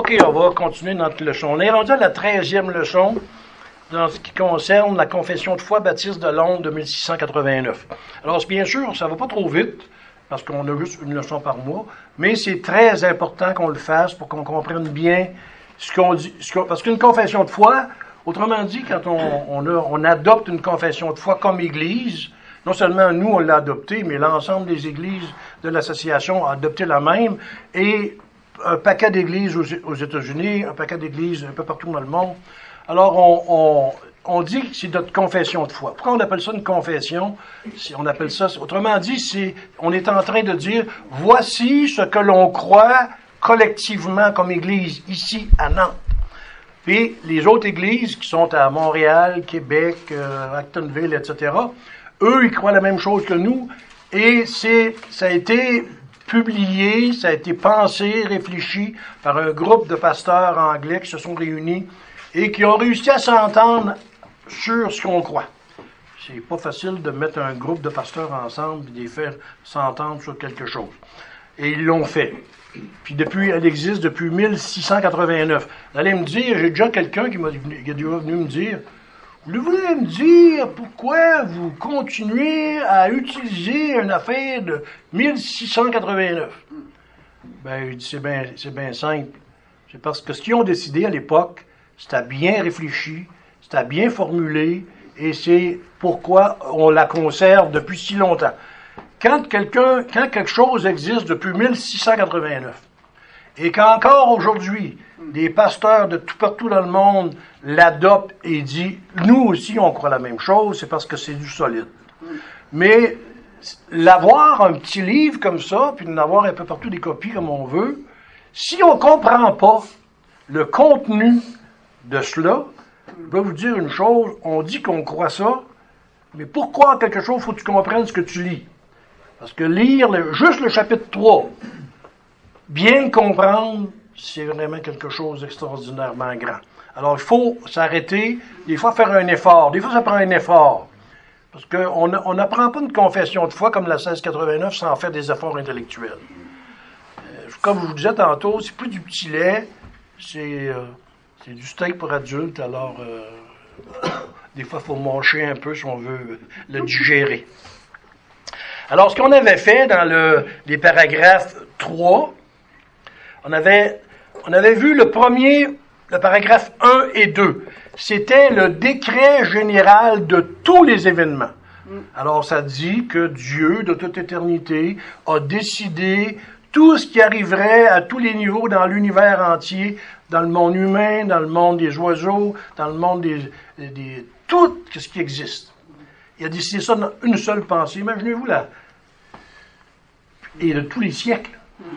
OK, on va continuer notre leçon. On est rendu à la 13e leçon dans ce qui concerne la confession de foi baptiste de Londres de 1689. Alors, bien sûr, ça va pas trop vite, parce qu'on a juste une leçon par mois, mais c'est très important qu'on le fasse pour qu'on comprenne bien ce qu'on dit. Parce qu'une confession de foi, autrement dit, quand on adopte une confession de foi comme Église, non seulement nous, on l'a adoptée, mais l'ensemble des églises de l'association a adopté la même, et un paquet d'églises aux États-Unis, un paquet d'églises un peu partout dans le monde. Alors, on dit que c'est notre confession de foi. Pourquoi on appelle ça une confession? On appelle ça, autrement dit, on est en train de dire, voici ce que l'on croit collectivement comme Église, ici, à Nantes. Puis, les autres églises qui sont à Montréal, Québec, Actonville, etc., eux, ils croient la même chose que nous, et ça a été publié, ça a été pensé, réfléchi par un groupe de pasteurs anglais qui se sont réunis et qui ont réussi à s'entendre sur ce qu'on croit. C'est pas facile de mettre un groupe de pasteurs ensemble et de les faire s'entendre sur quelque chose. Et ils l'ont fait. Puis elle existe depuis 1689. Vous allez me dire, j'ai déjà quelqu'un qui est déjà venu me dire, vous voulez me dire pourquoi vous continuez à utiliser une affaire de 1689? Ben, c'est bien simple. C'est parce que ce qu'ils ont décidé à l'époque, c'était bien réfléchi, c'était bien formulé, et c'est pourquoi on la conserve depuis si longtemps. Quand quelque chose existe depuis 1689, et qu'encore aujourd'hui, des pasteurs de tout partout dans le monde l'adoptent et disent, nous aussi on croit la même chose, c'est parce que c'est du solide. Mais l'avoir un petit livre comme ça, puis d'en avoir un peu partout des copies comme on veut, si on ne comprend pas le contenu de cela, je vais vous dire une chose, on dit qu'on croit ça, mais pour croire quelque chose, il faut que tu comprennes ce que tu lis. Parce que lire juste le chapitre 3, bien comprendre, c'est vraiment quelque chose d'extraordinairement grand. Alors, il faut s'arrêter, des fois faire un effort. Des fois, ça prend un effort. Parce qu'on n'apprend pas une confession de foi comme la 1689 sans faire des efforts intellectuels. Comme je vous disais tantôt, c'est plus du petit lait, c'est du steak pour adultes. Alors, des fois, il faut mâcher un peu si on veut le digérer. Alors, ce qu'on avait fait dans les paragraphes 3, on avait vu le paragraphe 1 et 2. C'était le décret général de tous les événements. Alors, ça dit que Dieu, de toute éternité, a décidé tout ce qui arriverait à tous les niveaux dans l'univers entier, dans le monde humain, dans le monde des oiseaux, dans le monde tout ce qui existe. Il a décidé ça dans une seule pensée. Imaginez-vous là. Et de tous les siècles.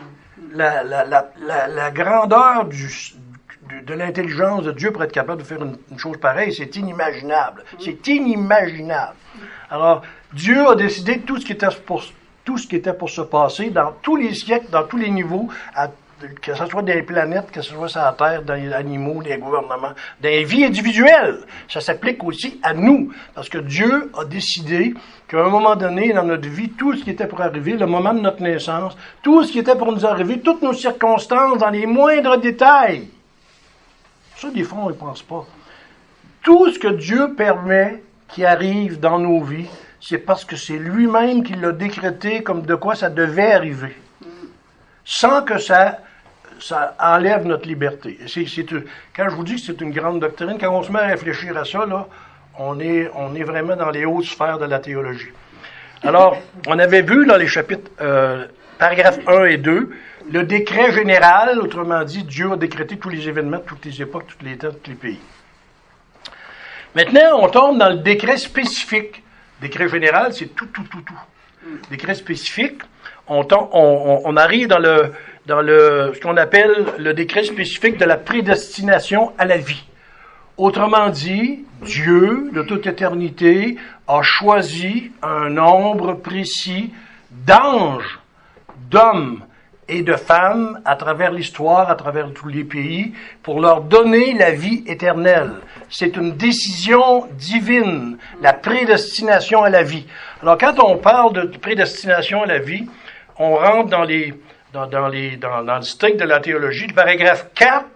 La grandeur de l'intelligence de Dieu pour être capable de faire une chose pareille, c'est inimaginable. C'est inimaginable. Alors, Dieu a décidé tout ce qui était pour se passer dans tous les siècles, dans tous les niveaux, que ce soit dans les planètes, que ce soit sur la Terre, dans les animaux, dans les gouvernements, dans les vies individuelles. Ça s'applique aussi à nous. Parce que Dieu a décidé qu'à un moment donné, dans notre vie, tout ce qui était pour arriver, le moment de notre naissance, tout ce qui était pour nous arriver, toutes nos circonstances, dans les moindres détails. Ça, des fois, on ne pense pas. Tout ce que Dieu permet qui arrive dans nos vies, c'est parce que c'est lui-même qui l'a décrété comme de quoi ça devait arriver. Sans que ça enlève notre liberté. Quand je vous dis que c'est une grande doctrine, quand on se met à réfléchir à ça, là, on est vraiment dans les hautes sphères de la théologie. Alors, on avait vu dans les chapitres, paragraphes 1 et 2, le décret général, autrement dit, Dieu a décrété tous les événements, toutes les époques, tous les temps, tous les pays. Maintenant, on tombe dans le décret spécifique. Décret général, c'est tout. Décret spécifique, on arrive dans ce qu'on appelle le décret spécifique de la prédestination à la vie. Autrement dit, Dieu, de toute éternité, a choisi un nombre précis d'anges, d'hommes et de femmes à travers l'histoire, à travers tous les pays, pour leur donner la vie éternelle. C'est une décision divine, la prédestination à la vie. Alors, quand on parle de prédestination à la vie, on rentre dans le strict de la théologie. Le paragraphe 4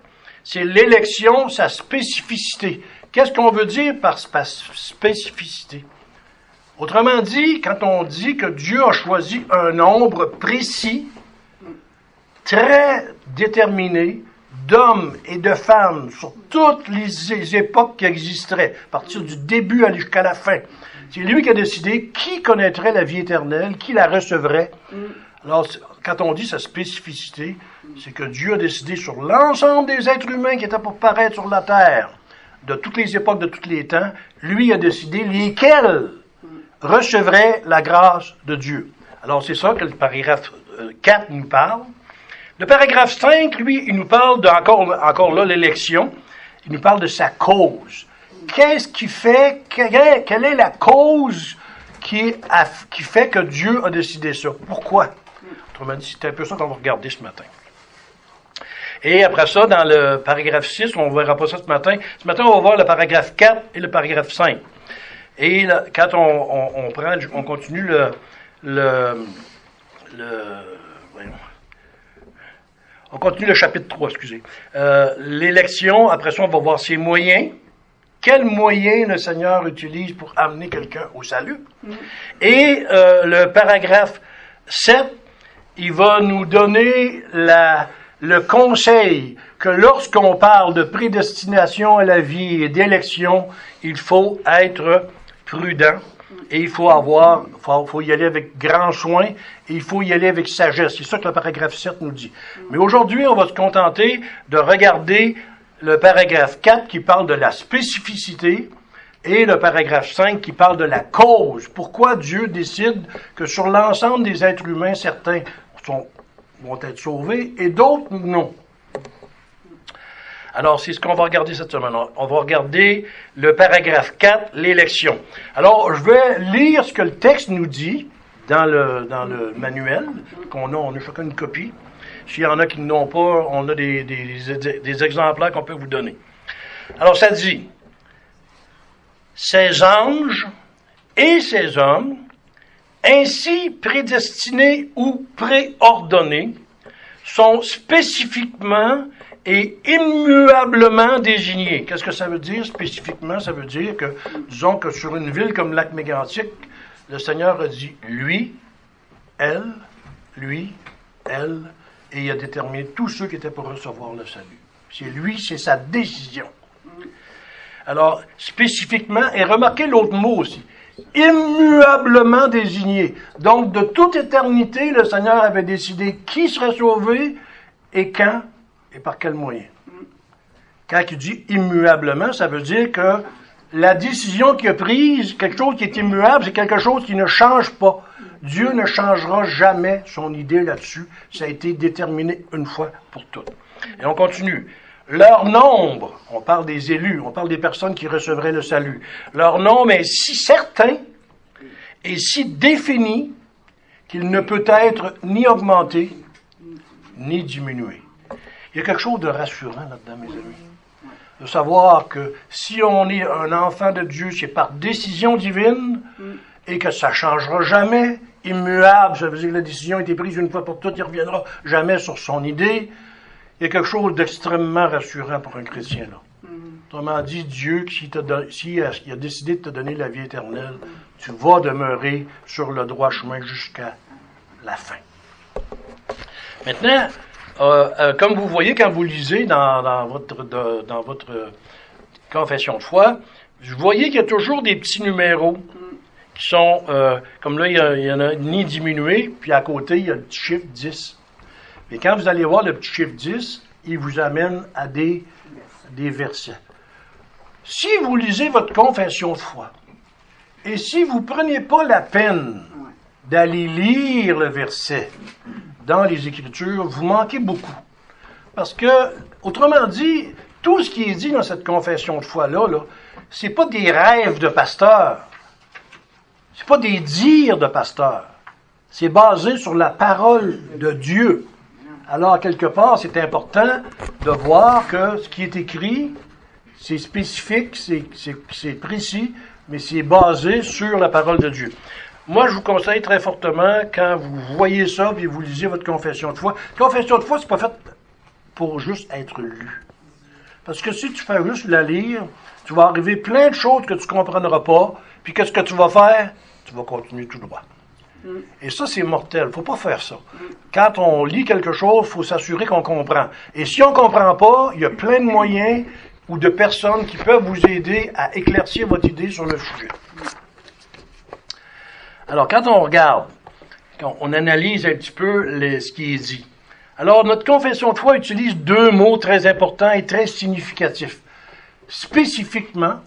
c'est l'élection, sa spécificité. Qu'est-ce qu'on veut dire par spécificité? Autrement dit, quand on dit que Dieu a choisi un nombre précis, très déterminé, d'hommes et de femmes sur toutes les époques qui existeraient, à partir du début jusqu'à la fin. C'est lui qui a décidé qui connaîtrait la vie éternelle, qui la recevrait. Alors, quand on dit sa spécificité, c'est que Dieu a décidé sur l'ensemble des êtres humains qui étaient pour paraître sur la terre, de toutes les époques, de tous les temps, lui a décidé lesquels recevraient la grâce de Dieu. Alors, c'est ça que le paragraphe 4 nous parle. Le paragraphe 5, lui, il nous parle encore là, l'élection. Il nous parle de sa cause. Qu'est-ce qui fait, quelle est la cause qui fait que Dieu a décidé ça? Pourquoi? Autrement dit, c'est un peu ça qu'on va regarder ce matin. Et après ça, dans le paragraphe 6, on ne verra pas ça ce matin. Ce matin, on va voir le paragraphe 4 et le paragraphe 5. Et là, quand on continue on continue le chapitre 3, excusez. L'élection, après ça, on va voir ses moyens. Quels moyens le Seigneur utilise pour amener quelqu'un au salut? Et le paragraphe 7, il va nous donner le conseil que lorsqu'on parle de prédestination à la vie et d'élection, il faut être prudent. Et il faut y aller avec grand soin, et il faut y aller avec sagesse. C'est ça que le paragraphe 7 nous dit. Mais aujourd'hui, on va se contenter de regarder le paragraphe 4 qui parle de la spécificité et le paragraphe 5 qui parle de la cause. Pourquoi Dieu décide que sur l'ensemble des êtres humains, certains vont être sauvés et d'autres non. Alors, c'est ce qu'on va regarder cette semaine. On va regarder le paragraphe 4, l'élection. Alors, je vais lire ce que le texte nous dit dans le manuel, on a chacun une copie. S'il y en a qui n'ont pas, on a des exemplaires qu'on peut vous donner. Alors, ça dit, ces anges et ces hommes, ainsi prédestinés ou préordonnés, sont spécifiquement et immuablement désignés. Qu'est-ce que ça veut dire spécifiquement? Ça veut dire que, disons que sur une ville comme Lac-Mégantic, le Seigneur a dit lui, elle, et il a déterminé tous ceux qui étaient pour recevoir le salut. C'est lui, c'est sa décision. Alors, spécifiquement, et remarquez l'autre mot aussi, immuablement désigné. Donc, de toute éternité, le Seigneur avait décidé qui serait sauvé et quand et par quel moyen. Quand il dit immuablement, ça veut dire que la décision qu'il a prise, quelque chose qui est immuable, c'est quelque chose qui ne change pas. Dieu ne changera jamais son idée là-dessus. Ça a été déterminé une fois pour toutes. Et on continue. Leur nombre, on parle des élus, on parle des personnes qui recevraient le salut. Leur nombre est si certain et si défini qu'il ne peut être ni augmenté ni diminué. Il y a quelque chose de rassurant là-dedans, mes amis. De savoir que si on est un enfant de Dieu, c'est par décision divine et que ça ne changera jamais. Immuable, ça veut dire que la décision a été prise une fois pour toutes, il ne reviendra jamais sur son idée. Il y a quelque chose d'extrêmement rassurant pour un chrétien, là. Autrement dit, Dieu, s'il a décidé de te donner la vie éternelle, tu vas demeurer sur le droit chemin jusqu'à la fin. Maintenant, comme vous voyez quand vous lisez dans votre confession de foi, vous voyez qu'il y a toujours des petits numéros qui sont, comme là, il y en a ni diminué, puis à côté, il y a le petit chiffre 10. Mais quand vous allez voir le petit chiffre 10, il vous amène à des versets. Si vous lisez votre confession de foi, et si vous ne prenez pas la peine d'aller lire le verset dans les Écritures, vous manquez beaucoup. Parce que, autrement dit, tout ce qui est dit dans cette confession de foi-là, c'est pas des rêves de pasteur. C'est pas des dires de pasteur. C'est basé sur la parole de Dieu. Alors, quelque part, c'est important de voir que ce qui est écrit, c'est spécifique, c'est précis, mais c'est basé sur la parole de Dieu. Moi, je vous conseille très fortement, quand vous voyez ça, puis vous lisez votre confession de foi. La confession de foi, c'est pas fait pour juste être lu. Parce que si tu fais juste la lire, tu vas arriver plein de choses que tu ne comprendras pas, puis qu'est-ce que tu vas faire? Tu vas continuer tout droit. Et ça, c'est mortel. Il ne faut pas faire ça. Quand on lit quelque chose, il faut s'assurer qu'on comprend. Et si on ne comprend pas, il y a plein de moyens ou de personnes qui peuvent vous aider à éclaircir votre idée sur le sujet. Alors, quand on regarde, quand on analyse un petit peu ce qui est dit. Alors, notre confession de foi utilise deux mots très importants et très significatifs. Spécifiquement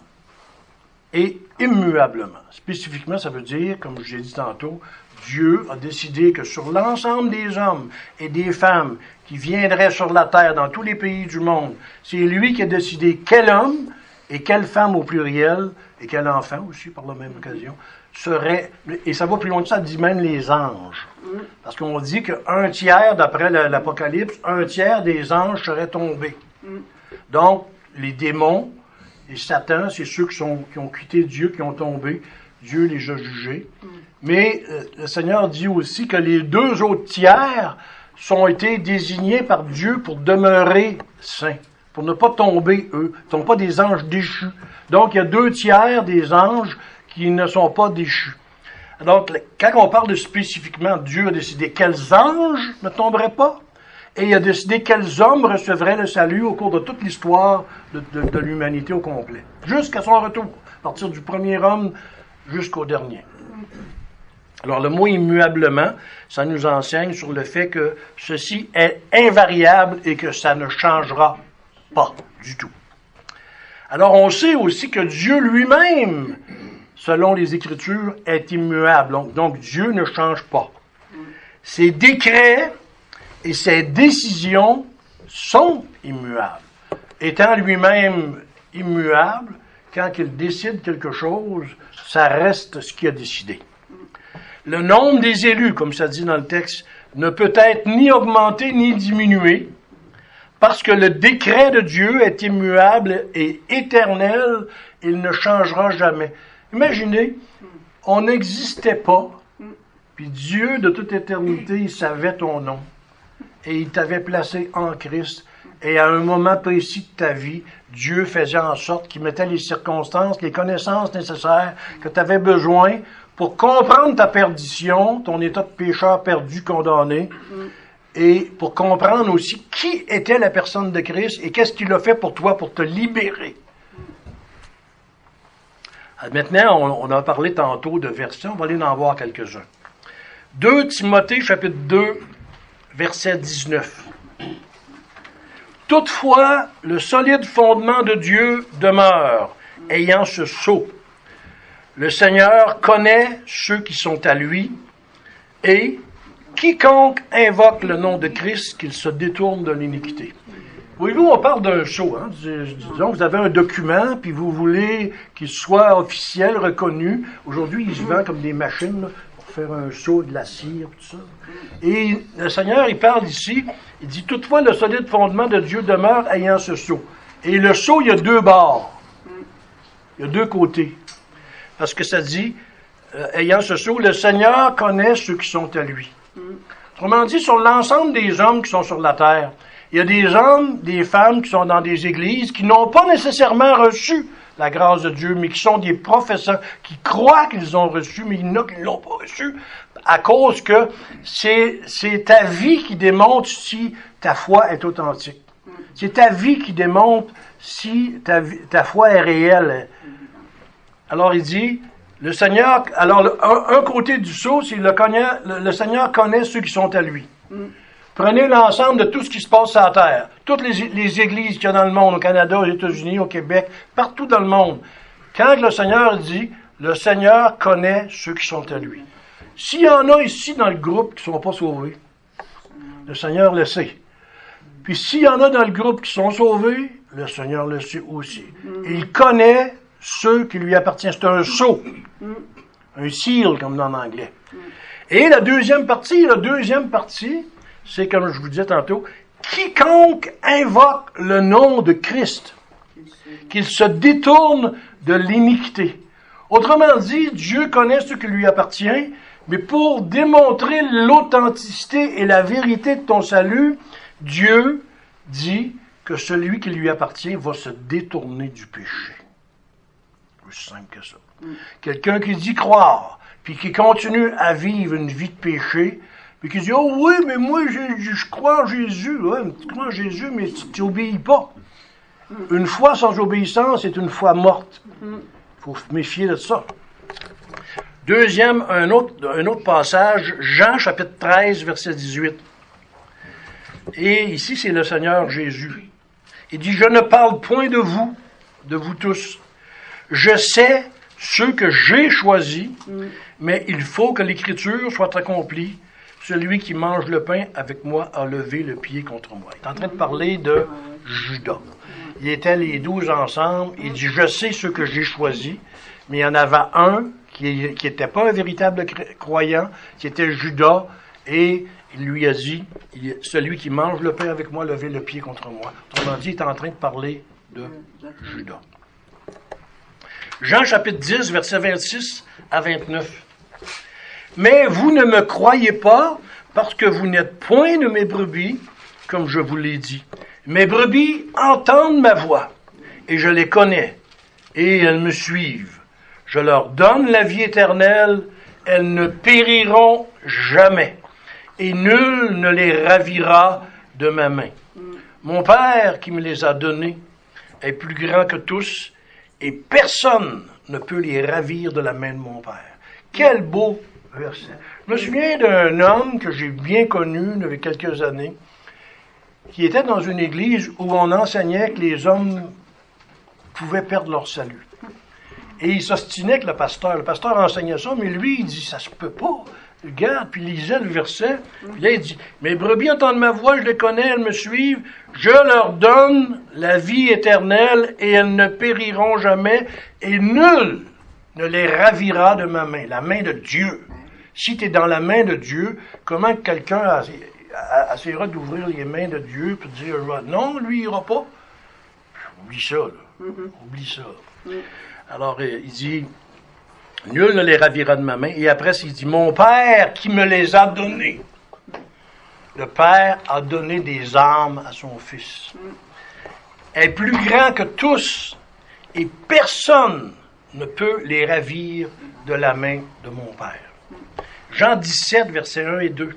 et immuablement. Spécifiquement, ça veut dire, comme je l'ai dit tantôt, Dieu a décidé que sur l'ensemble des hommes et des femmes qui viendraient sur la terre dans tous les pays du monde, c'est lui qui a décidé quel homme et quelle femme au pluriel, et quel enfant aussi par la même occasion, serait, et ça va plus loin que ça, dit même les anges. Parce qu'on dit qu'un tiers, d'après l'Apocalypse, un tiers des anges seraient tombés. Donc, les démons et Satan, c'est ceux qui ont quitté Dieu, qui ont tombé. Dieu les a jugés. Mais le Seigneur dit aussi que les deux autres tiers sont été désignés par Dieu pour demeurer saints, pour ne pas tomber, eux. Ils ne sont pas des anges déchus. Donc, il y a deux tiers des anges qui ne sont pas déchus. Donc, quand on parle de spécifiquement, Dieu a décidé quels anges ne tomberaient pas, et il a décidé quels hommes recevraient le salut au cours de toute l'histoire de l'humanité au complet, jusqu'à son retour, à partir du premier homme jusqu'au dernier. Alors, le mot immuablement, ça nous enseigne sur le fait que ceci est invariable et que ça ne changera pas du tout. Alors, on sait aussi que Dieu lui-même, selon les Écritures, est immuable. Donc, Dieu ne change pas. Ses décrets et ses décisions sont immuables. Étant lui-même immuable, quand il décide quelque chose, ça reste ce qu'il a décidé. Le nombre des élus, comme ça dit dans le texte, ne peut être ni augmenté ni diminué, parce que le décret de Dieu est immuable et éternel, il ne changera jamais. Imaginez, on n'existait pas, puis Dieu, de toute éternité, il savait ton nom, et il t'avait placé en Christ, et à un moment précis de ta vie, Dieu faisait en sorte qu'il mettait les circonstances, les connaissances nécessaires que tu avais besoin pour comprendre ta perdition, ton état de pécheur perdu, condamné, et pour comprendre aussi qui était la personne de Christ et qu'est-ce qu'il a fait pour toi pour te libérer. Maintenant, on a parlé tantôt de versets, on va aller en voir quelques-uns. 2 Timothée, chapitre 2, verset 19. Toutefois, le solide fondement de Dieu demeure, ayant ce sceau. Le Seigneur connaît ceux qui sont à lui, et quiconque invoque le nom de Christ, qu'il se détourne de l'iniquité. Voyez-vous, on parle d'un sceau. Hein? Disons que vous avez un document, puis vous voulez qu'il soit officiel, reconnu. Aujourd'hui, il se vend comme des machines là, pour faire un sceau de la cire, tout ça. Et le Seigneur, il parle ici, il dit, toutefois, le solide fondement de Dieu demeure ayant ce sceau. Et le sceau, il y a deux bords. Il y a deux côtés. Parce que ça dit, ayant ce sceau, le Seigneur connaît ceux qui sont à lui. Autrement dit, sur l'ensemble des hommes qui sont sur la terre, il y a des hommes, des femmes qui sont dans des églises qui n'ont pas nécessairement reçu la grâce de Dieu, mais qui sont des professeurs, qui croient qu'ils ont reçu, mais il y en a qui ne l'ont pas reçu, à cause que c'est ta vie qui démontre si ta foi est authentique. C'est ta vie qui démontre si ta foi est réelle. Alors il dit, le Seigneur, alors un côté du sceau, c'est le Seigneur connaît ceux qui sont à lui. Prenez l'ensemble de tout ce qui se passe sur la terre. Toutes les églises qu'il y a dans le monde, au Canada, aux États-Unis, au Québec, partout dans le monde. Quand le Seigneur dit, le Seigneur connaît ceux qui sont à lui. S'il y en a ici dans le groupe qui ne sont pas sauvés, le Seigneur le sait. Puis s'il y en a dans le groupe qui sont sauvés, le Seigneur le sait aussi. Et il connaît ceux qui lui appartiennent. C'est un sceau. Un seal, comme dans l'anglais. Et la deuxième partie, c'est, comme je vous disais tantôt, quiconque invoque le nom de Christ, qu'il se détourne de l'iniquité. Autrement dit, Dieu connaît ce qui lui appartient, mais pour démontrer l'authenticité et la vérité de ton salut, Dieu dit que celui qui lui appartient va se détourner du péché. Aussi simple que ça. Quelqu'un qui dit croire, puis qui continue à vivre une vie de péché, puis qui dit, oh oui, mais moi, je crois en Jésus. Ouais, tu crois en Jésus, mais tu n'obéis pas. Une foi sans obéissance est une foi morte. Il faut se méfier de ça. Deuxième, un autre passage, Jean chapitre 13, verset 18. Et ici, c'est le Seigneur Jésus. Il dit, je ne parle point de vous tous. Je sais ceux que j'ai choisis, mais il faut que l'Écriture soit accomplie. Celui qui mange le pain avec moi a levé le pied contre moi. Il est en train de parler de Judas. Ils étaient les 12 ensemble. Il dit, je sais ceux que j'ai choisis, mais il y en avait un qui n'était pas un véritable croyant, qui était Judas, et il lui a dit, celui qui mange le pain avec moi, levez le pied contre moi. Autrement dit, il est en train de parler de Judas. Jean chapitre 10, versets 26 à 29. Mais vous ne me croyez pas parce que vous n'êtes point de mes brebis, comme je vous l'ai dit. Mes brebis entendent ma voix, et je les connais, et elles me suivent. Je leur donne la vie éternelle, elles ne périront jamais, et nul ne les ravira de ma main. Mon Père qui me les a donnés est plus grand que tous, et personne ne peut les ravir de la main de mon Père. Quel beau verset. Je me souviens d'un homme que j'ai bien connu il y a quelques années, qui était dans une église où on enseignait que les hommes pouvaient perdre leur salut. Et il s'ostinait avec le pasteur. Le pasteur enseignait ça, mais lui, il dit, ça se peut pas. Regarde, puis il lisait le verset. Puis là, il dit, mes brebis entendent ma voix, je les connais, elles me suivent. Je leur donne la vie éternelle et elles ne périront jamais. Et nul ne les ravira de ma main. La main de Dieu. Si tu es dans la main de Dieu, comment quelqu'un essaiera d'ouvrir les mains de Dieu pour dire, non, lui, il n'ira pas? Oublie ça, là. Oublie ça. Alors, il dit, nul ne les ravira de ma main. Et après, il dit, mon Père qui me les a donnés. Le Père a donné des âmes à son Fils. Est plus grand que tous, et personne ne peut les ravir de la main de mon Père. Jean 17, versets 1 et 2.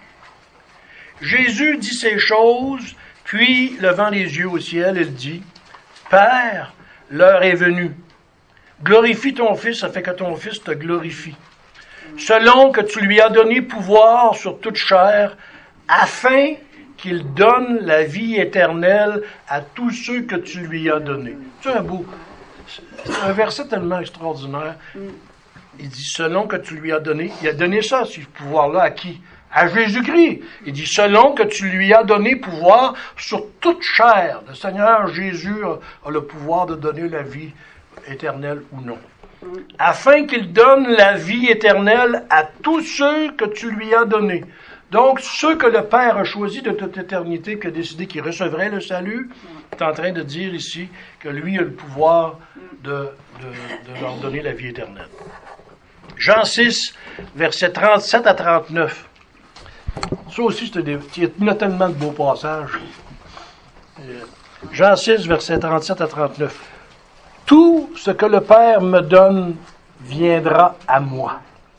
Jésus dit ces choses, puis, levant les yeux au ciel, il dit, Père, l'heure est venue. Glorifie ton Fils afin que ton Fils te glorifie. Selon que tu lui as donné pouvoir sur toute chair, afin qu'il donne la vie éternelle à tous ceux que tu lui as donnés. C'est un verset tellement extraordinaire. Il dit, selon que tu lui as donné, il a donné ça, ce pouvoir-là, à qui? À Jésus-Christ. Il dit, selon que tu lui as donné pouvoir sur toute chair. Le Seigneur Jésus a le pouvoir de donner la vie éternelle ou non. Afin qu'il donne la vie éternelle à tous ceux que tu lui as donnés. Donc, ceux que le Père a choisis de toute éternité, qui a décidé qu'ils recevraient le salut, est en train de dire ici que lui a le pouvoir de leur donner la vie éternelle. Jean 6, versets 37 à 39. Ça aussi, il y a tellement de beaux passages. Jean 6, versets 37 à 39. Tout ce que le Père me donne viendra à moi.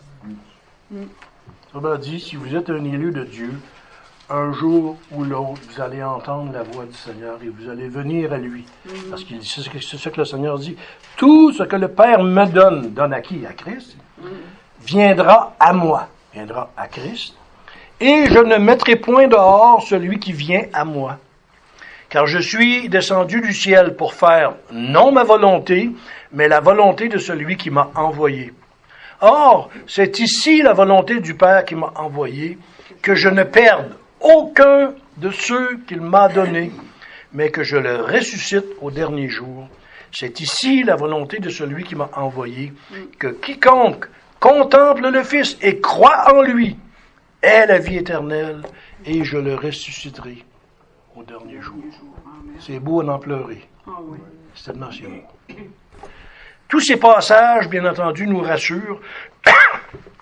Ça m'a dit, si vous êtes un élu de Dieu, un jour ou l'autre, vous allez entendre la voix du Seigneur et vous allez venir à lui. Parce qu'il dit, c'est ce que le Seigneur dit. Tout ce que le Père me donne à qui? À Christ, viendra à moi. Viendra à Christ. Et je ne mettrai point dehors celui qui vient à moi. Car je suis descendu du ciel pour faire non ma volonté, mais la volonté de celui qui m'a envoyé. Or, c'est ici la volonté du Père qui m'a envoyé, que je ne perde aucun de ceux qu'il m'a donnés, mais que je le ressuscite au dernier jour. C'est ici la volonté de celui qui m'a envoyé, que quiconque contemple le Fils et croit en lui ait la vie éternelle, et je le ressusciterai au dernier jour. C'est beau à n'en pleurer. C'est tellement si beau. Tous ces passages, bien entendu, nous rassurent.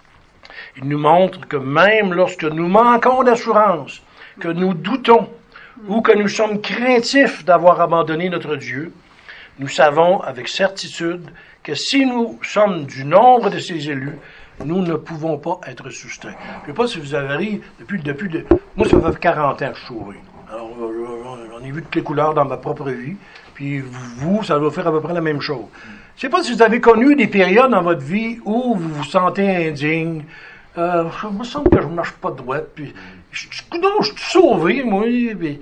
Ils nous montrent que même lorsque nous manquons d'assurance, que nous doutons, ou que nous sommes craintifs d'avoir abandonné notre Dieu, nous savons avec certitude que si nous sommes du nombre de ses élus, nous ne pouvons pas être soustraits. Je ne sais pas si vous avez ri, moi ça fait 40 ans que je suis sauvé. Alors, j'en ai vu toutes les couleurs dans ma propre vie, puis vous, ça doit faire à peu près la même chose. Je ne sais pas si vous avez connu des périodes dans votre vie où vous vous sentez indigne. Il me semble que je ne marche pas droit, puis je suis sauvé, moi. Puis,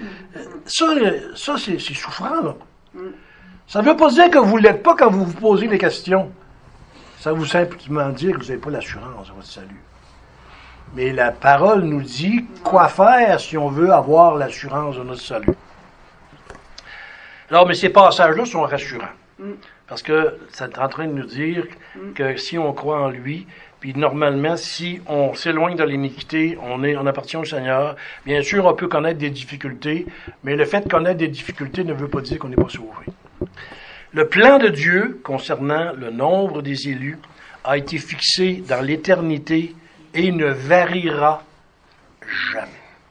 ça c'est souffrant, là. Ça ne veut pas dire que vous ne l'êtes pas quand vous vous posez des questions. Ça veut simplement dire que vous n'avez pas l'assurance de votre salut. Mais la parole nous dit quoi faire si on veut avoir l'assurance de notre salut. Alors, mais ces passages-là sont rassurants. Parce que c'est en train de nous dire que si on croit en lui, puis normalement, si on s'éloigne de l'iniquité, on appartient au Seigneur. Bien sûr, on peut connaître des difficultés, mais le fait de connaître des difficultés ne veut pas dire qu'on n'est pas sauvé. Le plan de Dieu concernant le nombre des élus a été fixé dans l'éternité et ne variera jamais.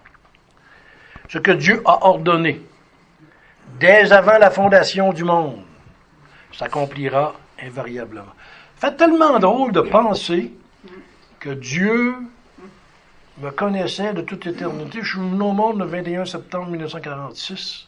Ce que Dieu a ordonné dès avant la fondation du monde s'accomplira invariablement. C'est tellement drôle de penser que Dieu me connaissait de toute éternité. Je suis venu au monde le 21 septembre 1946.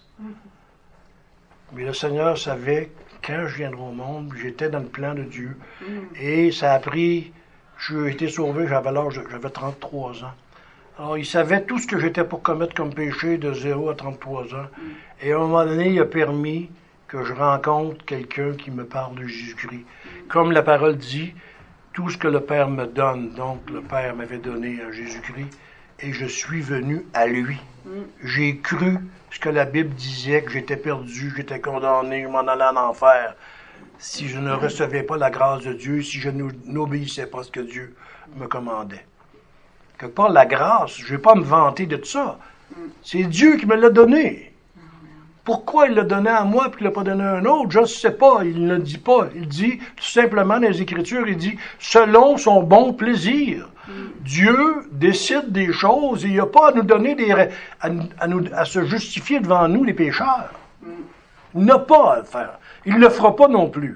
Mais le Seigneur savait quand je viendrai au monde, j'étais dans le plan de Dieu. Et ça a pris, j'ai été sauvé, j'avais 33 ans. Alors, il savait tout ce que j'étais pour commettre comme péché de 0 à 33 ans. Et à un moment donné, il a permis que je rencontre quelqu'un qui me parle de Jésus-Christ. Comme la parole dit, tout ce que le Père me donne, donc le Père m'avait donné à Jésus-Christ, et je suis venu à lui. J'ai cru ce que la Bible disait, que j'étais perdu, j'étais condamné, je m'en allais en enfer. Si je ne recevais pas la grâce de Dieu, si je n'obéissais pas à ce que Dieu me commandait. Quelque part, la grâce, je ne vais pas me vanter de ça. C'est Dieu qui me l'a donné. Pourquoi il l'a donné à moi et qu'il ne l'a pas donné à un autre, je ne sais pas. Il ne le dit pas. Il dit tout simplement dans les Écritures, il dit selon son bon plaisir. Dieu décide des choses et il n'y a pas à nous donner à se justifier devant nous, les pécheurs. Il n'a pas à le faire. Il ne le fera pas non plus.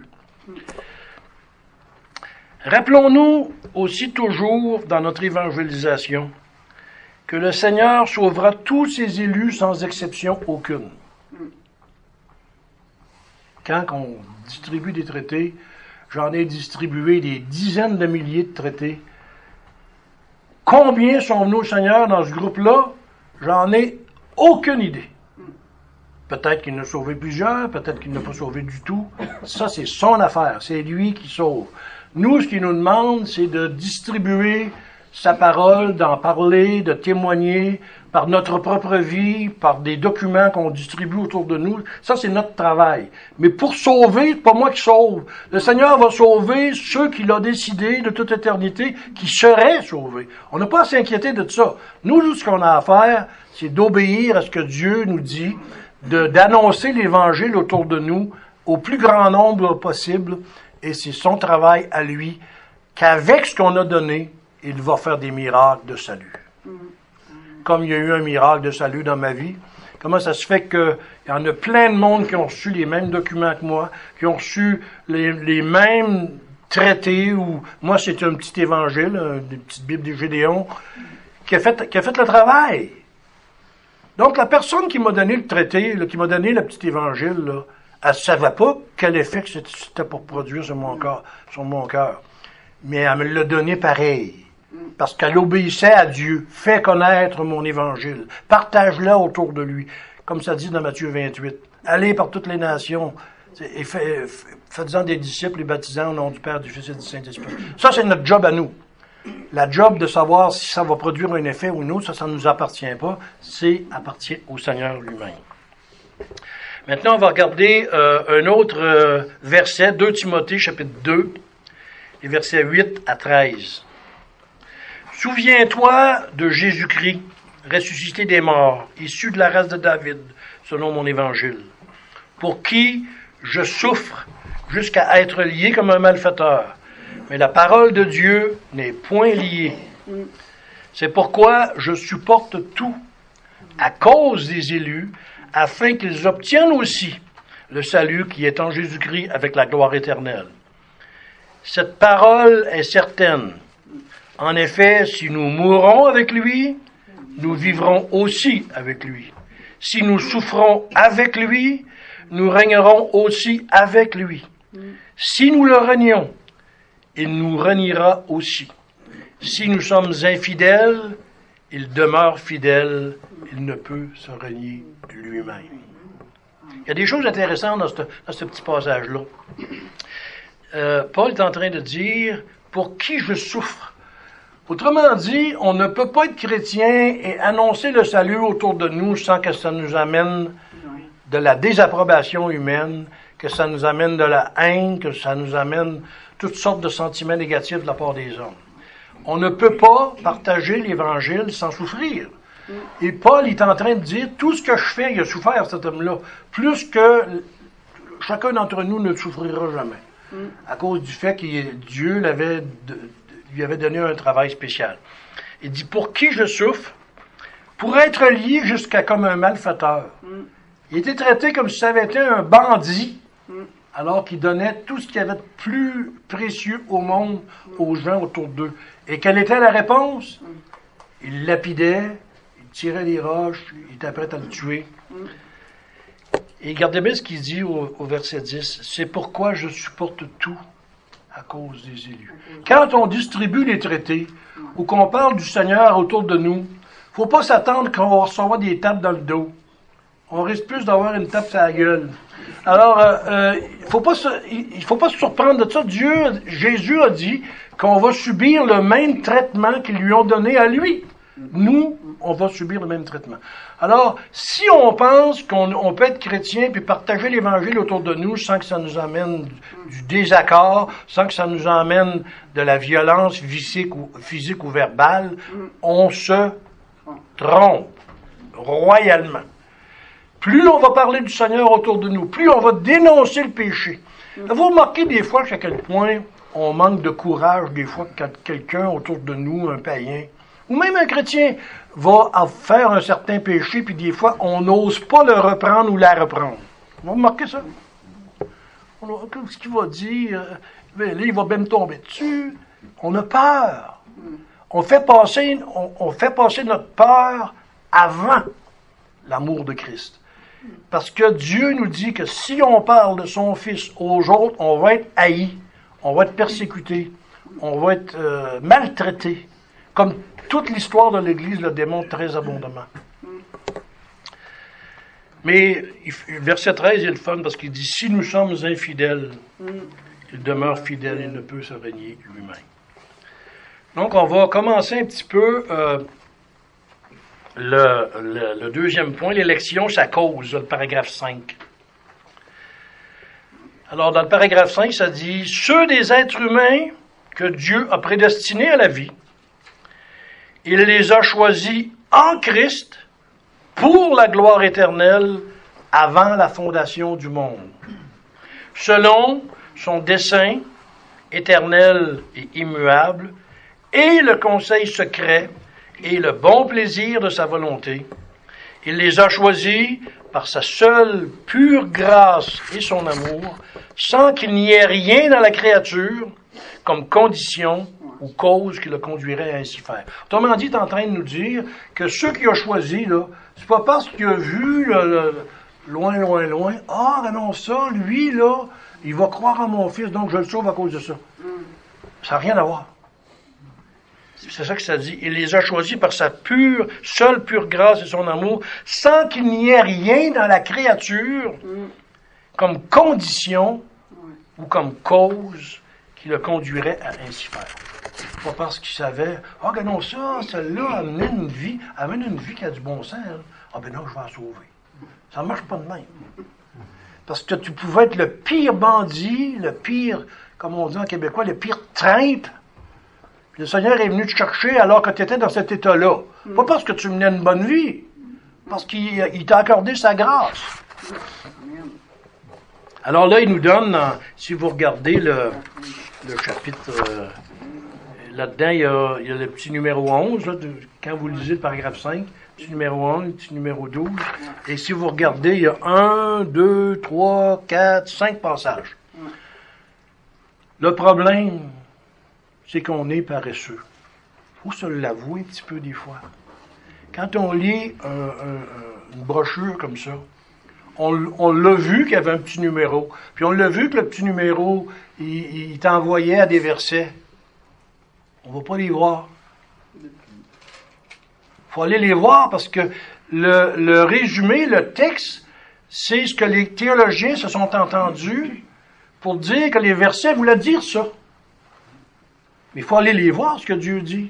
Rappelons-nous aussi toujours dans notre évangélisation que le Seigneur sauvera tous ses élus sans exception aucune. Quand on distribue des traités, j'en ai distribué des dizaines de milliers de traités. Combien sont venus au Seigneur dans ce groupe-là? J'en ai aucune idée. Peut-être qu'il en a sauvé plusieurs, peut-être qu'il n'a pas sauvé du tout. Ça, c'est son affaire. C'est lui qui sauve. Nous, ce qu'il nous demande, c'est de distribuer sa parole, d'en parler, de témoigner par notre propre vie, par des documents qu'on distribue autour de nous. Ça, c'est notre travail. Mais pour sauver, c'est pas moi qui sauve. Le Seigneur va sauver ceux qu'il a décidé de toute éternité qui seraient sauvés. On n'a pas à s'inquiéter de ça. Nous, tout ce qu'on a à faire, c'est d'obéir à ce que Dieu nous dit, d'annoncer l'Évangile autour de nous au plus grand nombre possible. Et c'est son travail à lui qu'avec ce qu'on a donné, il va faire des miracles de salut. Comme il y a eu un miracle de salut dans ma vie, comment ça se fait qu'il y en a plein de monde qui ont reçu les mêmes documents que moi, qui ont reçu les mêmes traités, ou moi c'est un petit évangile, une petite Bible des Gédéons, qui a fait le travail. Donc la personne qui m'a donné le traité, là, qui m'a donné le petit évangile, là, elle ne savait pas quel effet que c'était pour produire sur mon cœur. Mais elle me l'a donné pareil. Parce qu'elle obéissait à Dieu. Fais connaître mon évangile. Partage-le autour de lui. Comme ça dit dans Matthieu 28. Allez par toutes les nations et faites-en des disciples et baptisant au nom du Père, du Fils et du Saint-Esprit. Ça, c'est notre job à nous. La job de savoir si ça va produire un effet ou non, ça ne nous appartient pas. C'est appartient au Seigneur lui-même. Maintenant, on va regarder un autre verset, 2 Timothée, chapitre 2, les versets 8 à 13. Souviens-toi de Jésus-Christ, ressuscité des morts, issu de la race de David, selon mon évangile, pour qui je souffre jusqu'à être lié comme un malfaiteur. Mais la parole de Dieu n'est point liée. C'est pourquoi je supporte tout à cause des élus, afin qu'ils obtiennent aussi le salut qui est en Jésus-Christ avec la gloire éternelle. Cette parole est certaine. En effet, si nous mourons avec lui, nous vivrons aussi avec lui. Si nous souffrons avec lui, nous régnerons aussi avec lui. Si nous le renions, il nous reniera aussi. Si nous sommes infidèles, il demeure fidèle, il ne peut se renier lui-même. Il y a des choses intéressantes dans ce petit passage-là. Paul est en train de dire, pour qui je souffre. Autrement dit, on ne peut pas être chrétien et annoncer le salut autour de nous sans que ça nous amène de la désapprobation humaine, que ça nous amène de la haine, que ça nous amène toutes sortes de sentiments négatifs de la part des hommes. On ne peut pas partager l'Évangile sans souffrir. Et Paul est en train de dire, tout ce que je fais, il a souffert cet homme-là, plus que chacun d'entre nous ne souffrira jamais, à cause du fait que Dieu lui avait donné un travail spécial. Il dit, pour qui je souffre, pour être lié jusqu'à comme un malfaiteur. Il était traité comme si ça avait été un bandit, alors qu'il donnait tout ce qu'il y avait de plus précieux au monde, aux gens autour d'eux. Et quelle était la réponse? Il lapidait, il tirait des roches, il était prêt à le tuer. Et regardez bien ce qu'il dit au verset 10. C'est pourquoi je supporte tout à cause des élus. Quand on distribue les traités, ou qu'on parle du Seigneur autour de nous, il ne faut pas s'attendre qu'on va recevoir des tapes dans le dos. On risque plus d'avoir une tape sur la gueule. Alors, il faut pas se surprendre de ça. Jésus a dit qu'on va subir le même traitement qu'ils lui ont donné à lui. Nous, on va subir le même traitement. Alors, si on pense qu'on peut être chrétien puis partager l'Évangile autour de nous sans que ça nous amène du désaccord, sans que ça nous amène de la violence physique ou verbale, on se trompe royalement. Plus on va parler du Seigneur autour de nous, plus on va dénoncer le péché. Vous remarquez des fois à quel point on manque de courage, des fois, quand quelqu'un autour de nous, un païen, ou même un chrétien, va faire un certain péché, puis des fois, on n'ose pas le reprendre ou la reprendre. Vous remarquez ça? Ce qu'il va dire, là, il va bien me tomber dessus. On a peur. On fait passer notre peur avant l'amour de Christ. Parce que Dieu nous dit que si on parle de son Fils aux autres, on va être haï, on va être persécuté, on va être maltraité, comme toute l'histoire de l'Église le démontre très abondamment. Mais verset 13 il est le fun parce qu'il dit « Si nous sommes infidèles, il demeure fidèle, il ne peut se renier lui-même. » Donc on va commencer un petit peu le deuxième point, l'élection, sa cause, le paragraphe 5. Alors, dans le paragraphe 5, ça dit « Ceux des êtres humains que Dieu a prédestinés à la vie, il les a choisis en Christ pour la gloire éternelle avant la fondation du monde, selon son dessein éternel et immuable, et le conseil secret et le bon plaisir de sa volonté. Il les a choisis par sa seule pure grâce et son amour, sans qu'il n'y ait rien dans la créature comme condition ou cause qui le conduirait à ainsi faire. Autrement dit, il est en train de nous dire que ceux qu'il a choisis, là, c'est pas parce qu'il a vu loin, non, ça, lui, là, il va croire en mon Fils, donc je le sauve à cause de ça. Ça n'a rien à voir. C'est ça que ça dit. Il les a choisis par sa seule pure grâce et son amour, sans qu'il n'y ait rien dans la créature comme condition ou comme cause qui le conduirait à ainsi faire. Pas parce qu'il savait, non, celle-là amène une vie qui a du bon sens. Non, je vais la sauver. Ça ne marche pas de même. Parce que tu pouvais être le pire bandit, le pire, comme on dit en québécois, le pire trempe. Le Seigneur est venu te chercher alors que tu étais dans cet état-là. Pas parce que tu menais une bonne vie, parce qu'il t'a accordé sa grâce. Alors là, il nous donne, si vous regardez le chapitre, là-dedans, il y a le petit numéro 11, là, quand vous lisez le paragraphe 5, petit numéro 1, petit numéro 12. Et si vous regardez, il y a 1, 2, 3, 4, 5 passages. Le problème, c'est qu'on est paresseux. Il faut se l'avouer un petit peu des fois. Quand on lit une brochure comme ça, on l'a vu qu'il y avait un petit numéro. Puis on l'a vu que le petit numéro, il t'envoyait à des versets. On ne va pas les voir. Il faut aller les voir parce que le résumé, le texte, c'est ce que les théologiens se sont entendus pour dire que les versets voulaient dire ça. Mais il faut aller les voir, ce que Dieu dit.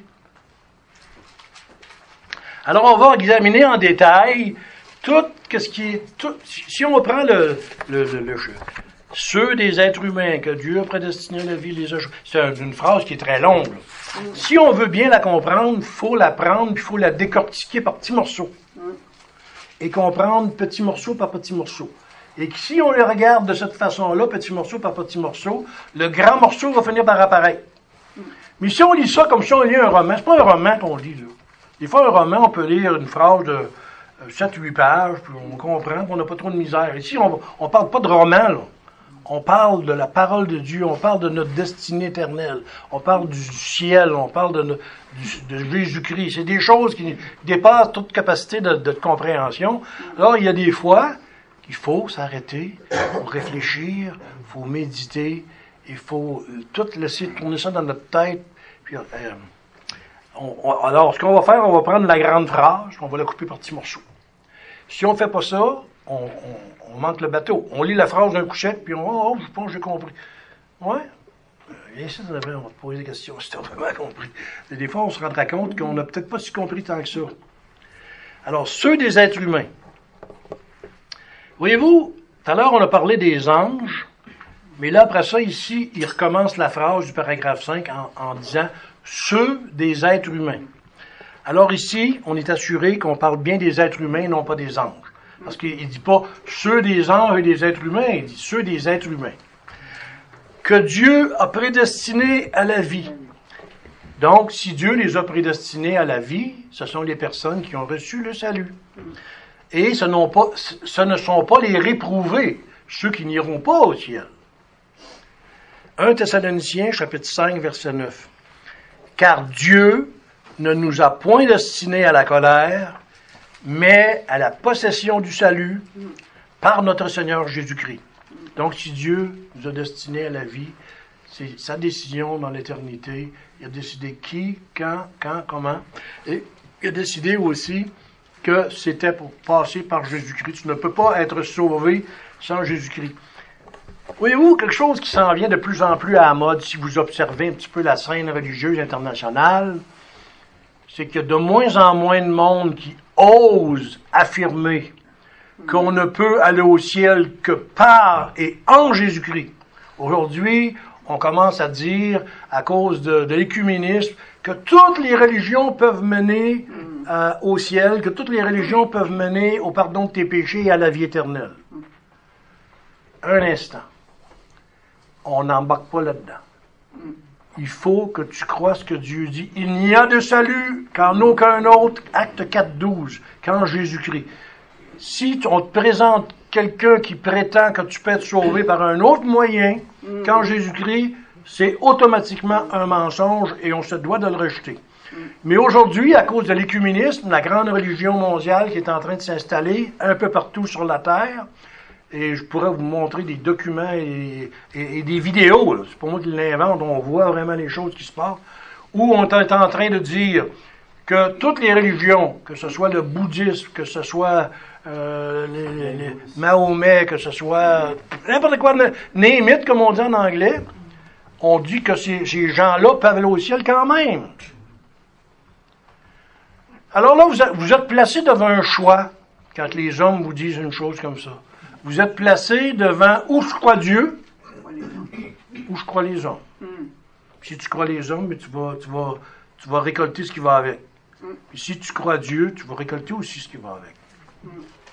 Alors, on va examiner en détail tout ce qui est... si on prend ceux des êtres humains que Dieu a prédestinés à la vie, c'est une phrase qui est très longue. Là. Si on veut bien la comprendre, il faut la prendre, puis il faut la décortiquer par petits morceaux. Et comprendre petit morceau par petit morceau. Et que si on le regarde de cette façon-là, petit morceau par petit morceau, le grand morceau va finir par apparaître. Mais si on lit ça comme si on lit un roman, c'est pas un roman qu'on lit, là. Des fois, un roman, on peut lire une phrase de 7-8 pages, puis on comprend, puis on n'a pas trop de misère. Ici, on parle pas de roman, là. On parle de la parole de Dieu, on parle de notre destinée éternelle, on parle du ciel, on parle de Jésus-Christ. C'est des choses qui dépassent toute capacité de compréhension. Alors, il y a des fois qu'il faut s'arrêter, il faut réfléchir, il faut méditer, il faut tout laisser tourner ça dans notre tête, puis... alors, ce qu'on va faire, on va prendre la grande phrase, on va la couper par petits morceaux. Si on ne fait pas ça, on manque le bateau. On lit la phrase d'un coup sec, puis je pense que j'ai compris. Ouais. Viens ici, on va te poser des questions si tu as vraiment compris. Et des fois, on se rendra compte qu'on n'a peut-être pas si compris tant que ça. Alors, ceux des êtres humains. Voyez-vous, tout à l'heure, on a parlé des anges, mais là, après ça, ici, il recommence la phrase du paragraphe 5 en disant « ceux des êtres humains ». Alors ici, on est assuré qu'on parle bien des êtres humains et non pas des anges. Parce qu'il ne dit pas « ceux des anges et des êtres humains », il dit « ceux des êtres humains ». Que Dieu a prédestinés à la vie. Donc, si Dieu les a prédestinés à la vie, ce sont les personnes qui ont reçu le salut. Et ce ne sont pas les réprouvés, ceux qui n'iront pas au ciel. 1 Thessaloniciens, chapitre 5, verset 9. « Car Dieu ne nous a point destinés à la colère, mais à la possession du salut par notre Seigneur Jésus-Christ. » Donc, si Dieu nous a destinés à la vie, c'est sa décision dans l'éternité. Il a décidé qui, quand, comment. Et il a décidé aussi que c'était pour passer par Jésus-Christ. Tu ne peux pas être sauvé sans Jésus-Christ. Voyez-vous, quelque chose qui s'en vient de plus en plus à la mode, si vous observez un petit peu la scène religieuse internationale, c'est qu'il y a de moins en moins de monde qui ose affirmer qu'on ne peut aller au ciel que par et en Jésus-Christ. Aujourd'hui, on commence à dire, à cause de l'écuménisme, que toutes les religions peuvent mener au ciel, que toutes les religions peuvent mener au pardon de tes péchés et à la vie éternelle. Un instant. On n'embarque pas là-dedans. Il faut que tu crois ce que Dieu dit. Il n'y a de salut qu'en aucun autre, Acte 4.12, qu'en Jésus-Christ. Si on te présente quelqu'un qui prétend que tu peux être sauvé par un autre moyen qu'en Jésus-Christ, c'est automatiquement un mensonge et on se doit de le rejeter. Mais aujourd'hui, à cause de l'écuménisme, la grande religion mondiale qui est en train de s'installer un peu partout sur la Terre, et je pourrais vous montrer des documents et des vidéos, là. C'est pas moi qui l'invente, on voit vraiment les choses qui se passent, où on est en train de dire que toutes les religions, que ce soit le bouddhisme, que ce soit les Mahomet, que ce soit n'importe quoi, name it, comme on dit en anglais, on dit que ces gens-là peuvent aller au ciel quand même. Alors là, vous êtes placé devant un choix, quand les hommes vous disent une chose comme ça. Vous êtes placé devant où je crois Dieu, où je crois les hommes. Si tu crois les hommes, mais tu vas récolter ce qui va avec. Puis si tu crois Dieu, tu vas récolter aussi ce qui va avec.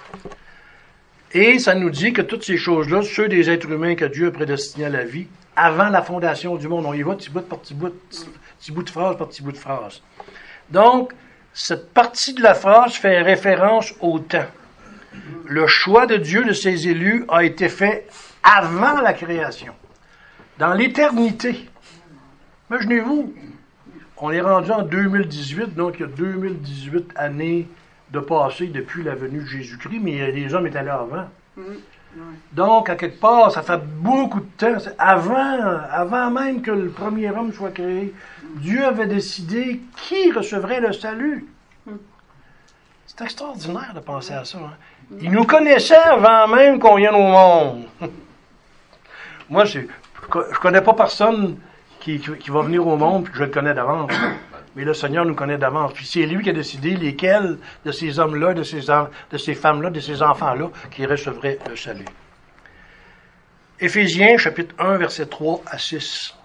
Et ça nous dit que toutes ces choses-là, ceux des êtres humains que Dieu a prédestinés à la vie, avant la fondation du monde, on y va petit bout par petit bout, petit bout de phrase par petit bout de phrase. Donc, cette partie de la phrase fait référence au temps. Le choix de Dieu de ses élus a été fait avant la création, dans l'éternité. Imaginez-vous, on est rendu en 2018, donc il y a 2018 années de passé depuis la venue de Jésus-Christ, mais les hommes étaient là avant. Donc, à quelque part, ça fait beaucoup de temps. Avant même que le premier homme soit créé, Dieu avait décidé qui recevrait le salut. C'est extraordinaire de penser à ça. Hein? Il nous connaissait avant même qu'on vienne au monde. Moi, je connais pas personne qui va venir au monde, puis que je le connais d'avance. Mais le Seigneur nous connaît d'avance. Puis c'est lui qui a décidé lesquels de ces hommes-là, de ces femmes-là, de ces enfants-là, qui recevraient le salut. Éphésiens, chapitre 1, versets 3 à 6.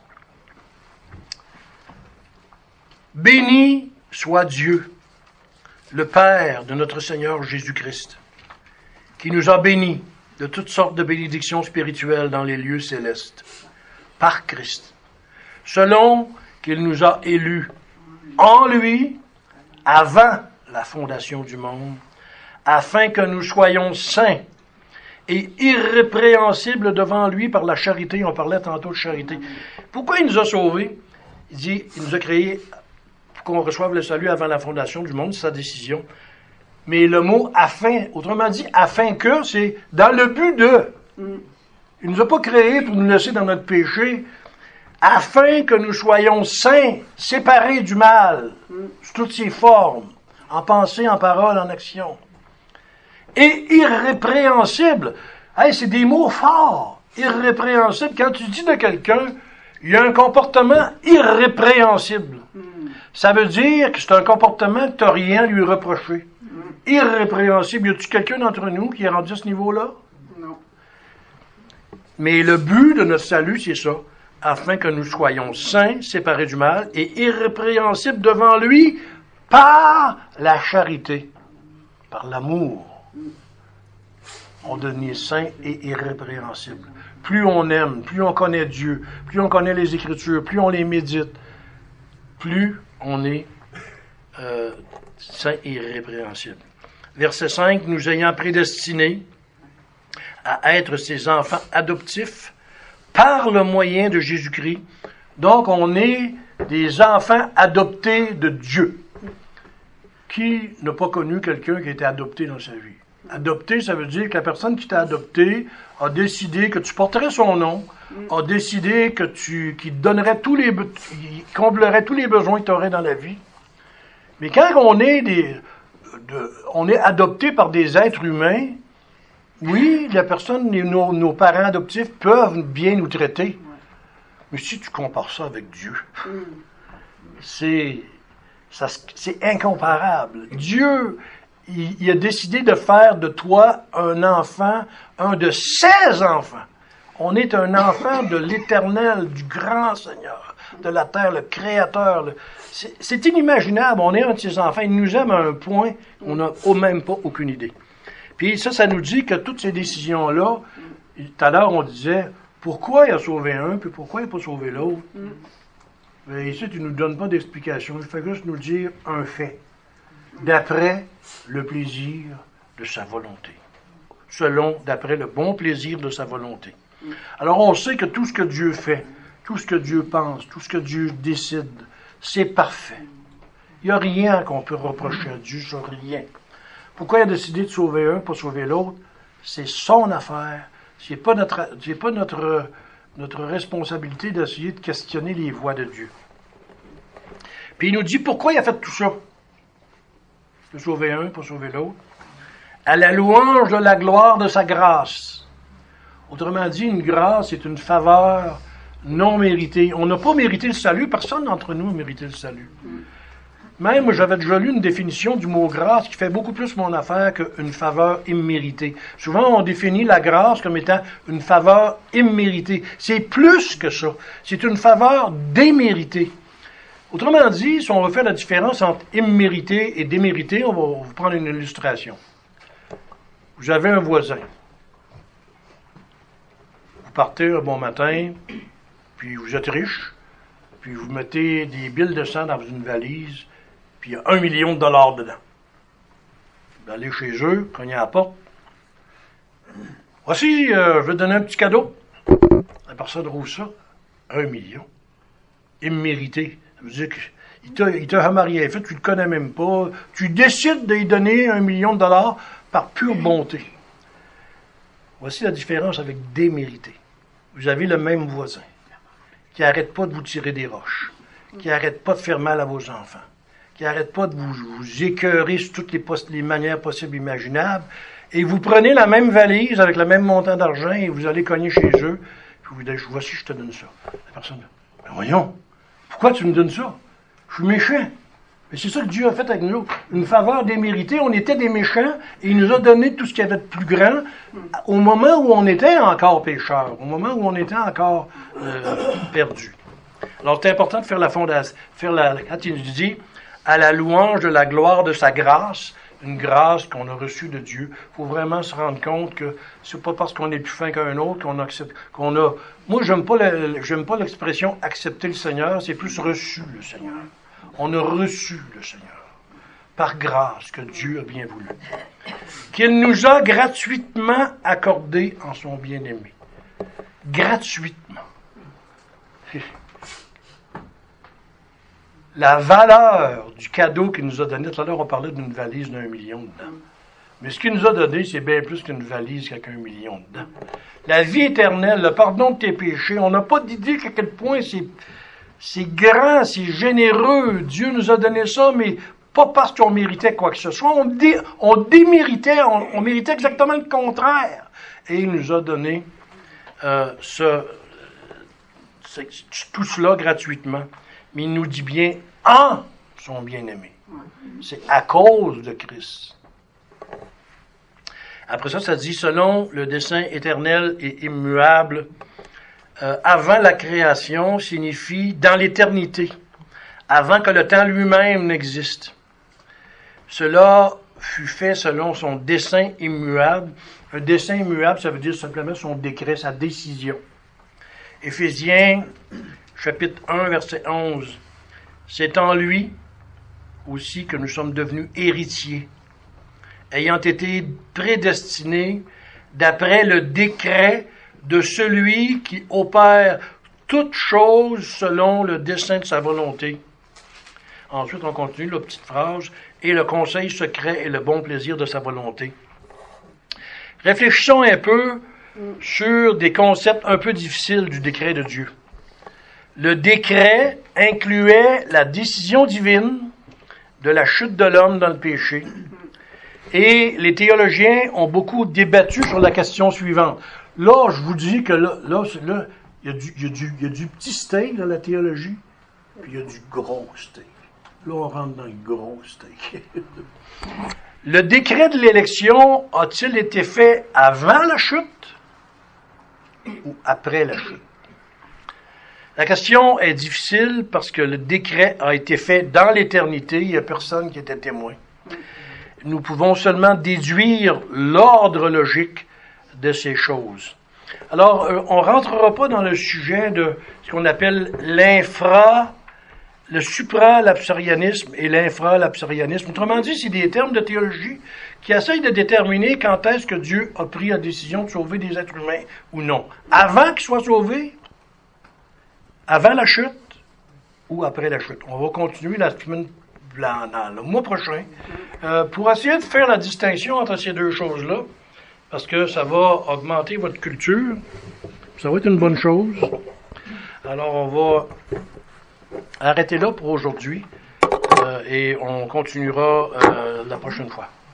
Béni soit Dieu, le Père de notre Seigneur Jésus-Christ, qui nous a bénis de toutes sortes de bénédictions spirituelles dans les lieux célestes, par Christ, selon qu'il nous a élus en lui, avant la fondation du monde, afin que nous soyons saints et irrépréhensibles devant lui par la charité. On parlait tantôt de charité. Pourquoi il nous a sauvés? Il dit, il nous a créés pour qu'on reçoive le salut avant la fondation du monde, c'est sa décision. Mais le mot « afin », autrement dit « afin que », c'est dans le but de. Il ne nous a pas créés pour nous laisser dans notre péché, afin que nous soyons saints, séparés du mal, sous toutes ses formes, en pensée, en parole, en action. Et irrépréhensibles. Hey, c'est des mots forts. Irrépréhensible. Quand tu dis de quelqu'un, il y a un comportement irrépréhensible. Ça veut dire que c'est un comportement que tu n'as rien à lui reprocher. Irrépréhensible. Y a-t-il quelqu'un d'entre nous qui est rendu à ce niveau-là? Non. Mais le but de notre salut, c'est ça. Afin que nous soyons saints, séparés du mal, et irrépréhensibles devant lui par la charité, par l'amour. On devient saint et irrépréhensible. Plus on aime, plus on connaît Dieu, plus on connaît les Écritures, plus on les médite, plus on est saint et irrépréhensible. Verset 5, nous ayant prédestinés à être ses enfants adoptifs par le moyen de Jésus-Christ. Donc, on est des enfants adoptés de Dieu. Qui n'a pas connu quelqu'un qui a été adopté dans sa vie? Adopté, ça veut dire que la personne qui t'a adopté a décidé que tu porterais son nom, a décidé que qu'il donnerait qu'il comblerait tous les besoins que tu aurais dans la vie. Mais quand on est on est adopté par des êtres humains, oui, la personne, nos parents adoptifs peuvent bien nous traiter. Mais si tu compares ça avec Dieu, c'est incomparable. Dieu, il a décidé de faire de toi un enfant, un de ses enfants. On est un enfant de l'Éternel, du grand Seigneur, de la terre, le Créateur. C'est inimaginable. On est un de ses enfants. Il nous aime à un point qu'on n'a même pas aucune idée. Puis ça nous dit que toutes ces décisions-là, tout à l'heure on disait, pourquoi il a sauvé un, puis pourquoi il n'a pas sauvé l'autre? Mais ici, tu ne nous donnes pas d'explication. Il fait juste nous dire un fait. D'après le plaisir de sa volonté. D'après le bon plaisir de sa volonté. Alors on sait que tout ce que Dieu fait, tout ce que Dieu pense, tout ce que Dieu décide, c'est parfait. Il n'y a rien qu'on peut reprocher à Dieu sur rien. Pourquoi il a décidé de sauver un, pas sauver l'autre? C'est son affaire. C'est pas notre responsabilité d'essayer de questionner les voies de Dieu. Puis il nous dit pourquoi il a fait tout ça. De sauver un, pas sauver l'autre. À la louange de la gloire de sa grâce. Autrement dit, une grâce est une faveur non méritée. On n'a pas mérité le salut. Personne d'entre nous a mérité le salut. Même, j'avais déjà lu une définition du mot grâce qui fait beaucoup plus mon affaire qu'une faveur imméritée. Souvent, on définit la grâce comme étant une faveur imméritée. C'est plus que ça. C'est une faveur déméritée. Autrement dit, si on veut faire la différence entre immérité et démérité, on va vous prendre une illustration. Vous avez un voisin. Vous partez un bon matin, puis vous êtes riche, puis vous mettez des billes de sang dans une valise, puis il y a 1 million de dollars dedans. Vous allez chez eux, cognez à la porte. Voici, je vais te donner un petit cadeau. La personne roule ça. 1 million. Immérité. Ça veut dire qu'il t'a jamais rien fait, tu le connais même pas. Tu décides de lui donner 1 million de dollars par pure bonté. Voici la différence avec démérité. Vous avez le même voisin qui n'arrête pas de vous tirer des roches, qui n'arrête pas de faire mal à vos enfants, qui n'arrête pas de vous écœurer sur toutes les manières possibles et imaginables, et vous prenez la même valise avec le même montant d'argent et vous allez cogner chez eux, puis vous dites, voici, je te donne ça. La personne, mais voyons, pourquoi tu me donnes ça? Je suis méchant. Mais c'est ça que Dieu a fait avec nous. Une faveur déméritée. On était des méchants et il nous a donné tout ce qu'il y avait de plus grand au moment où on était encore pécheurs, au moment où on était encore perdus. Alors, c'est important de faire la fondation, quand il nous dit à la louange de la gloire de sa grâce, une grâce qu'on a reçue de Dieu. Il faut vraiment se rendre compte que c'est pas parce qu'on est plus fin qu'un autre qu'on accepte, Moi, j'aime pas l'expression accepter le Seigneur, c'est plus reçu le Seigneur. On a reçu le Seigneur, par grâce que Dieu a bien voulu, qu'il nous a gratuitement accordé en son bien-aimé. Gratuitement. La valeur du cadeau qu'il nous a donné, tout à l'heure on parlait d'une valise d'1 million dedans. Mais ce qu'il nous a donné, c'est bien plus qu'une valise qu'avec 1 million dedans. La vie éternelle, le pardon de tes péchés, on n'a pas d'idée à quel point c'est grand, c'est généreux. Dieu nous a donné ça, mais pas parce qu'on méritait quoi que ce soit. On déméritait, on méritait exactement le contraire. Et il nous a donné tout cela gratuitement. Mais il nous dit bien en son bien-aimé. C'est à cause de Christ. Après ça dit selon le dessein éternel et immuable. Avant la création signifie dans l'éternité, avant que le temps lui-même n'existe. Cela fut fait selon son dessein immuable. Un dessein immuable, ça veut dire simplement son décret, sa décision. Éphésiens, chapitre 1, verset 11. C'est en lui aussi que nous sommes devenus héritiers, ayant été prédestinés d'après le décret de celui qui opère toutes choses selon le dessein de sa volonté. Ensuite, on continue la petite phrase, et le conseil secret et le bon plaisir de sa volonté. Réfléchissons un peu sur des concepts un peu difficiles du décret de Dieu. Le décret incluait la décision divine de la chute de l'homme dans le péché. Et les théologiens ont beaucoup débattu sur la question suivante. Là, je vous dis que là il y a du petit steak dans la théologie, puis il y a du gros steak. Là, on rentre dans le gros steak. Le décret de l'élection a-t-il été fait avant la chute ou après la chute? La question est difficile parce que le décret a été fait dans l'éternité. Il n'y a personne qui était témoin. Nous pouvons seulement déduire l'ordre logique de ces choses. Alors, on ne rentrera pas dans le sujet de ce qu'on appelle le supra-lapsarianisme et l'infra-lapsarianisme. Autrement dit, c'est des termes de théologie qui essayent de déterminer quand est-ce que Dieu a pris la décision de sauver des êtres humains ou non. Avant qu'ils soient sauvés, avant la chute ou après la chute. On va continuer dans le mois prochain pour essayer de faire la distinction entre ces deux choses-là, parce que ça va augmenter votre culture. Ça va être une bonne chose. Alors, on va arrêter là pour aujourd'hui et on continuera la prochaine fois.